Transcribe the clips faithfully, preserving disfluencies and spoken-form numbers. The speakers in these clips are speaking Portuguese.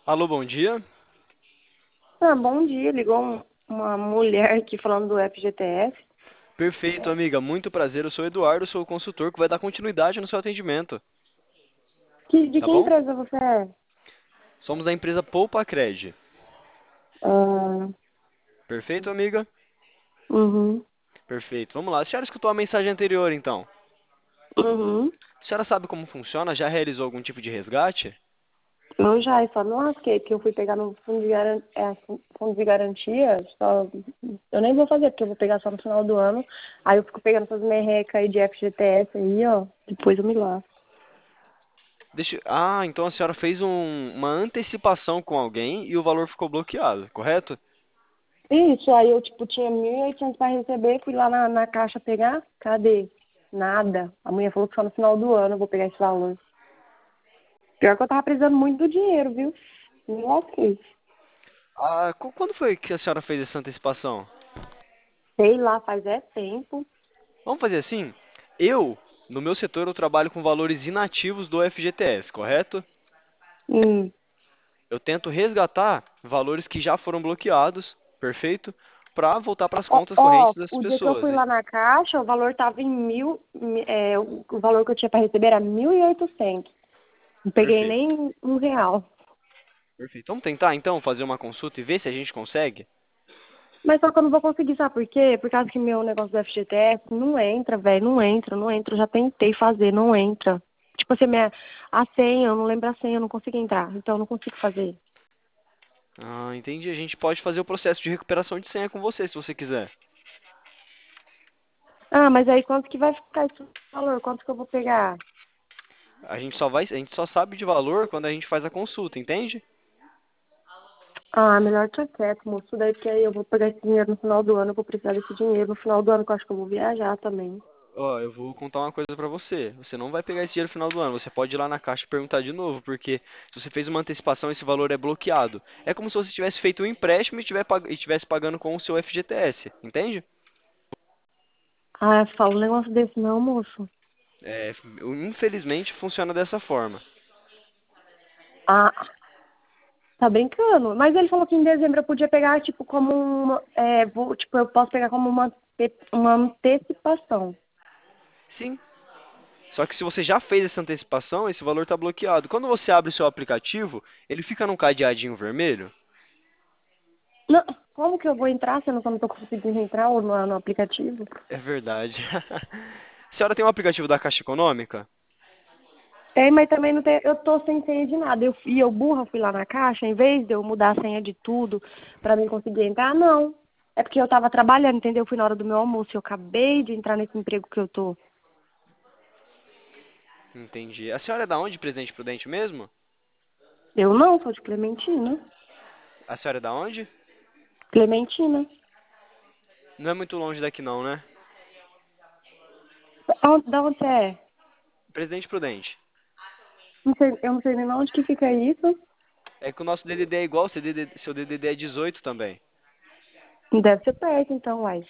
Alô, bom dia. Ah, bom dia. Ligou um- uma mulher aqui falando do F G T S. Perfeito, amiga. Muito prazer. Eu sou o Eduardo, sou o consultor que vai dar continuidade no seu atendimento, Que, de tá que bom? empresa você é? Somos da empresa Poupa Cred. Ah, Perfeito, amiga? uhum, Perfeito. Vamos lá. A senhora escutou a mensagem anterior, então? uhum. A senhora sabe como funciona? Já realizou algum tipo de resgate? Eu já só não lasquei, porque eu fui pegar no fundo de, garan... é, fundo de garantia. Só... Eu nem vou fazer, porque eu vou pegar só no final do ano. Aí eu fico pegando essas merrecas aí de F G T S aí, ó. Depois eu me lasco. Deixa... Ah, então a senhora fez um- uma antecipação com alguém e o valor ficou bloqueado, correto? Isso, aí eu, tipo, tinha mil e oitocentos para receber, fui lá na, na caixa pegar. Cadê? Nada. A mulher falou que só no final do ano eu vou pegar esse valor. Pior que eu tava precisando muito do dinheiro, viu? Me lasquei. Ah, qu- quando foi que a senhora fez essa antecipação? Sei lá, faz é tempo. Vamos fazer assim? Eu, no meu setor, eu trabalho com valores inativos do F G T S, correto? Hum. Eu tento resgatar valores que já foram bloqueados, perfeito? Para voltar para as Ó, contas ó, correntes das o dia que eu pessoas. fui E- lá na caixa, o valor tava em mil. mi- É, o o valor que eu tinha para receber era mil e oitocentos. Não peguei Perfeito, nem um real. perfeito. Vamos tentar então fazer uma consulta e ver se a gente consegue? Mas só que eu não vou conseguir, sabe por quê? Por causa que meu negócio do F G T S não entra, velho. Não entra, não entra. Eu já tentei fazer, não entra. Tipo assim, minha, a senha, eu não lembro a senha, eu não consigo entrar. Então eu não consigo fazer. Ah, entendi. A gente pode fazer o processo de recuperação de senha com você, se você quiser. Ah, mas aí quanto que vai ficar esse valor? Quanto que eu vou pegar? A gente só vai, a gente só sabe de valor quando a gente faz a consulta, entende? Ah, melhor deixar quieto, moço. Daí porque aí eu vou pegar esse dinheiro no final do ano, eu vou precisar desse dinheiro no final do ano, que eu acho que eu vou viajar também. Ó, eu vou contar uma coisa pra você. Você não vai pegar esse dinheiro no final do ano. Você pode ir lá na caixa e perguntar de novo, porque se você fez uma antecipação, esse valor é bloqueado. É como se você tivesse feito um empréstimo e tiver pag- e estivesse pagando com o seu F G T S, entende? Ah, fala um negócio desse não, moço. É, infelizmente funciona dessa forma. Ah, tá brincando. Mas ele falou que em dezembro eu podia pegar, tipo, como uma. É, vou, tipo, eu posso pegar como uma, ante- uma antecipação. Sim. Só que se você já fez essa antecipação, esse valor está bloqueado. Quando você abre o seu aplicativo, ele fica num cadeadinho vermelho? Não, como que eu vou entrar se eu não, eu não tô conseguindo entrar ou no, no aplicativo? É verdade. A senhora tem um aplicativo da Caixa Econômica? Tem, mas também não tem. Eu tô sem senha de nada. Eu, e eu burra fui lá na caixa, em vez de eu mudar a senha de tudo pra mim conseguir entrar, não. É porque eu tava trabalhando, entendeu? Fui na hora do meu almoço. Eu acabei de entrar nesse emprego que eu tô. Entendi. A senhora é da onde, Presidente Prudente mesmo? Eu não, sou de Clementina. A senhora é da onde? Clementina. Não é muito longe daqui não, né? Aonde- Da onde você é? Presidente Prudente. Não sei, eu não sei nem onde que fica isso. É que o nosso D D D é igual, seu D D D, seu D D D é dezoito também. Deve ser perto, então, uai.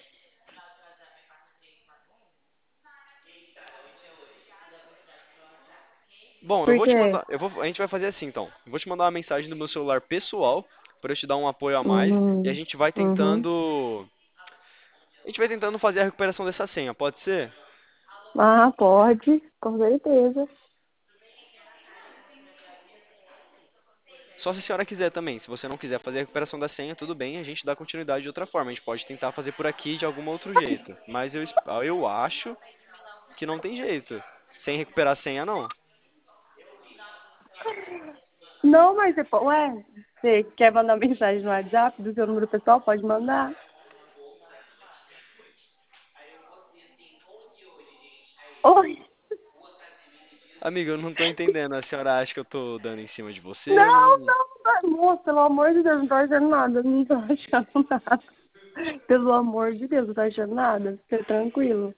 Bom, eu Por vou te quê? mandar, eu vou, a gente vai fazer assim então. Eu vou te mandar uma mensagem do meu celular pessoal para eu te dar um apoio a mais e a Uhum. gente vai Uhum. tentando, a gente vai tentando fazer a recuperação dessa senha, pode ser? Ah, pode, com certeza. Só se a senhora quiser também. Se você não quiser fazer a recuperação da senha, tudo bem, a gente dá continuidade de outra forma. A gente pode tentar fazer por aqui de algum outro jeito. Mas eu, es- eu acho que não tem jeito. Sem recuperar a senha, não. Não, mas você pode. Ué, você quer mandar mensagem no WhatsApp do seu número pessoal? Pode mandar. Oi. Amiga, eu não tô entendendo. A senhora acha que eu tô dando em cima de você? Eu Não, não. não, não. Moço, pelo amor de Deus, não tô achando nada. Não tô achando nada. Pelo amor de Deus, não tô achando nada. Fica tranquilo.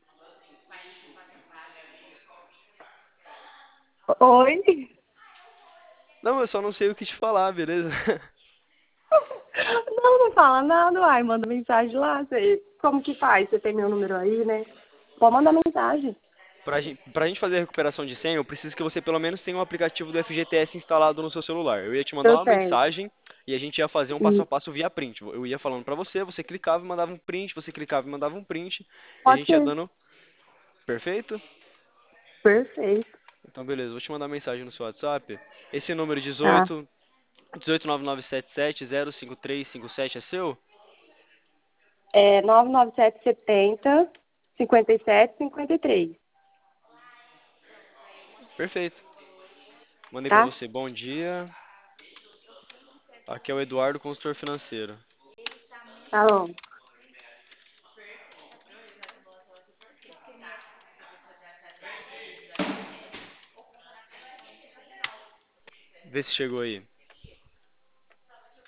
Oi? Não, eu só não sei o que te falar, beleza? Não, não fala nada, uai. Manda mensagem lá. Você, como que faz? Você tem meu número aí, né? Pode mandar mensagem. Pra gente, pra gente fazer a recuperação de senha, eu preciso que você pelo menos tenha um aplicativo do F G T S instalado no seu celular. Eu ia te mandar Eu uma tenho. mensagem e a gente ia fazer um passo Hum, a passo via print. Eu ia falando pra você, você clicava e mandava um print, você clicava e mandava um print, e a Pode gente ia ser. dando. Perfeito? Perfeito. Então, beleza, vou te mandar mensagem no seu WhatsApp. Esse número Tá. dezoito, dezoito nove nove sete sete zero cinco três cinco sete é seu? É nove nove sete setenta, cinquenta e sete, cinquenta e três. Perfeito. Mandei pra Tá? você, bom dia. Aqui é o Eduardo, consultor financeiro. Tá bom. Vê se chegou aí.